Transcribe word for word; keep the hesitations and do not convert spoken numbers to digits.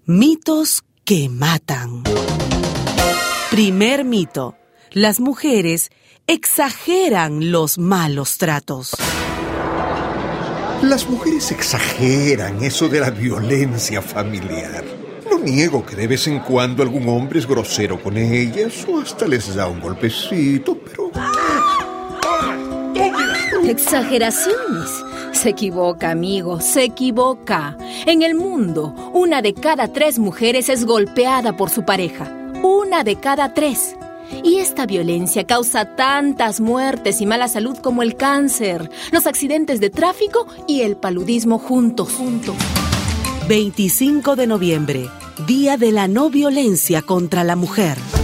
Mitos que matan. Primer mito. Las mujeres exageran los malos tratos. Las mujeres exageran eso de la violencia familiar. No niego que de vez en cuando algún hombre es grosero con ellas o hasta les da un golpecito, pero... Exageraciones. Se equivoca, amigo, se equivoca. En el mundo, una de cada tres mujeres es golpeada por su pareja. Una de cada tres. Y esta violencia causa tantas muertes y mala salud como el cáncer, los accidentes de tráfico y el paludismo juntos. juntos. veinticinco de noviembre, Día de la No Violencia contra la Mujer.